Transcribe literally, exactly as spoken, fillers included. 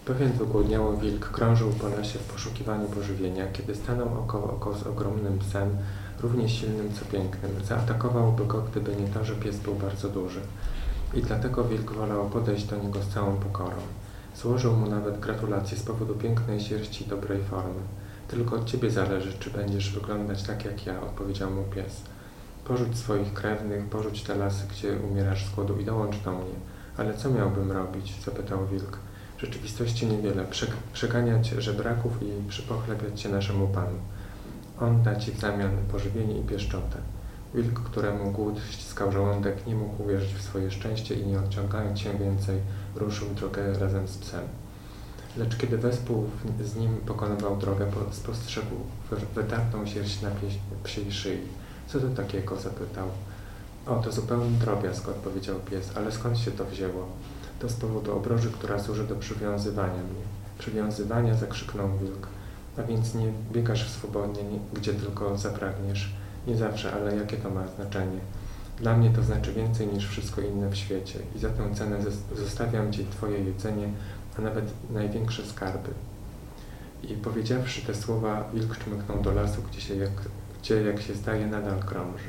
Pewien wygłodniały wilk krążył po lesie w poszukiwaniu pożywienia, kiedy stanął oko w oko z ogromnym psem, równie silnym co pięknym. Zaatakowałby go, gdyby nie to, że pies był bardzo duży. I dlatego wilk wolał podejść do niego z całą pokorą. Złożył mu nawet gratulacje z powodu pięknej sierści i dobrej formy. Tylko od ciebie zależy, czy będziesz wyglądać tak jak ja, odpowiedział mu pies. Porzuć swoich krewnych, porzuć te lasy, gdzie umierasz z głodu i dołącz do mnie. Ale co miałbym robić? Zapytał wilk. W rzeczywistości niewiele. Przeg przeganiać żebraków i przypochlebiać się naszemu Panu. On da ci w zamian pożywienie i pieszczotę. Wilk, któremu głód ściskał żołądek, nie mógł uwierzyć w swoje szczęście i nie odciągając się więcej, ruszył drogę razem z psem. Lecz kiedy wespół z nim pokonywał drogę, spostrzegł wytartą sierść na psiej szyi. Co to takiego? Zapytał. O, to zupełny drobiazg, odpowiedział pies, ale skąd się to wzięło? To z powodu obroży, która służy do przywiązywania mnie. Przywiązywania, zakrzyknął wilk. A więc nie biegasz swobodnie, nie, gdzie tylko zapragniesz. Nie zawsze, ale jakie to ma znaczenie? Dla mnie to znaczy więcej niż wszystko inne w świecie i za tę cenę zostawiam ci twoje jedzenie, a nawet największe skarby. I powiedziawszy te słowa, wilk czmychnął do lasu, gdzie, się jak, gdzie jak się zdaje nadal krąży.